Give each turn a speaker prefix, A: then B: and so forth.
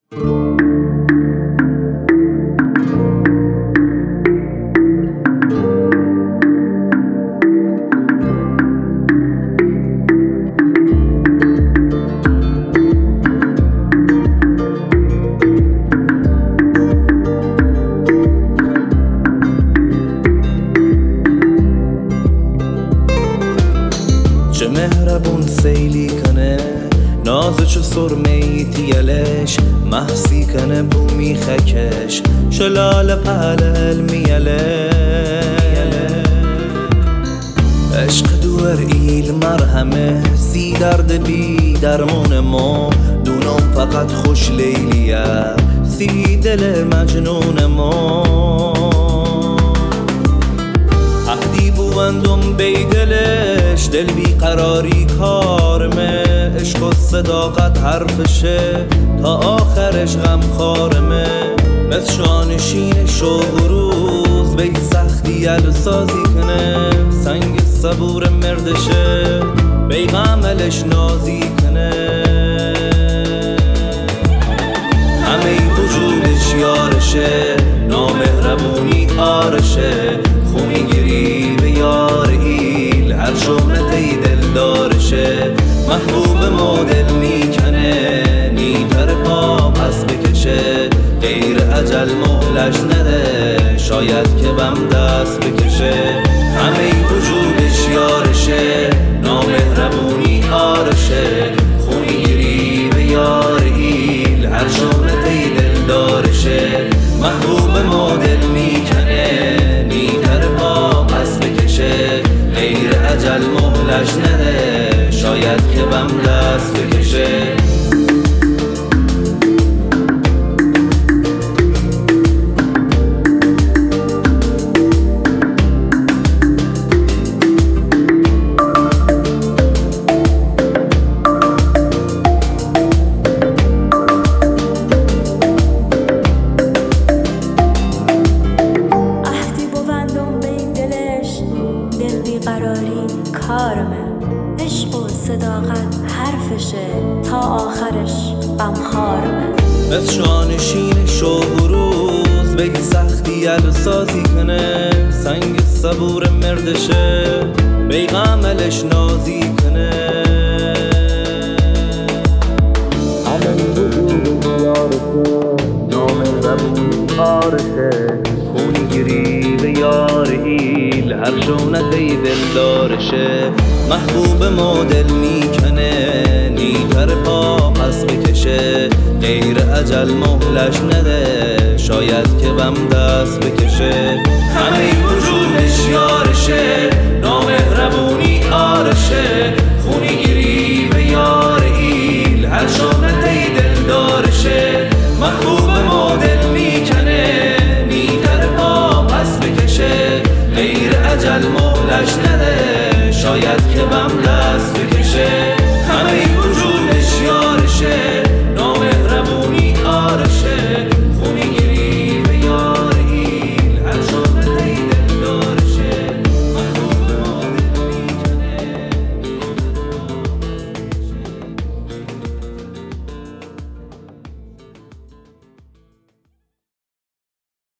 A: چه مهربون سیلی کنه نازه چه سرمهی تیلش محسی کنه بومی خکش شلال پهل میله عشق دور ایل مرهمه سی درد بی درمون ما دونم فقط خوش لیلیه سی دل مجنون ما عهدی بوندم بی دلش دل بی قراری کارمه عشق و صداقت حرفشه تا آخرش غم خارمه مثل شانشین شب و روز بی سختی سازی کنه سنگ صبور مردشه بی غملش نازی کنه همه وجودش یارشه نامهربونی آرشه خونی گیری به یار ایل هر شهرتی دل دارشه محبوب مدل میکنه نیتر پا پس بکشه غیر اجل مهلش نده شاید که بم دست بکشه همه وجودش یارشه نامهربونی آرشه خونی گیری به یار ایل هر شهرتی دل دارشه محبوب مدل میکنه نیتر پا پس بکشه غیر اجل مهلش نده شاید که بم دست بکشه
B: قراری کارمه عشق و صداقت حرفشه تا آخرش غمخوارمه
A: مثل شانشین شب و روز بی سختی سازی کنه سنگ صبور مردشه بی غملش نازی کنه همه وجود یارشه نامهربونی آرشه خونی گیری به یار ایل هر شونتی دل دارشه محبوب مدل میکنه نیتر پا پس بکشه غیر اجل مهلش نده شاید که بم دست بکشه همه وجودش یارشه نامهربونی آرشه خونی گیری به یار ایل هر شونتی دل دارشه محبوب مدل میکنه نیتر پا پس بکشه غیر اجل مهلش نده شاید که بم دست بکشه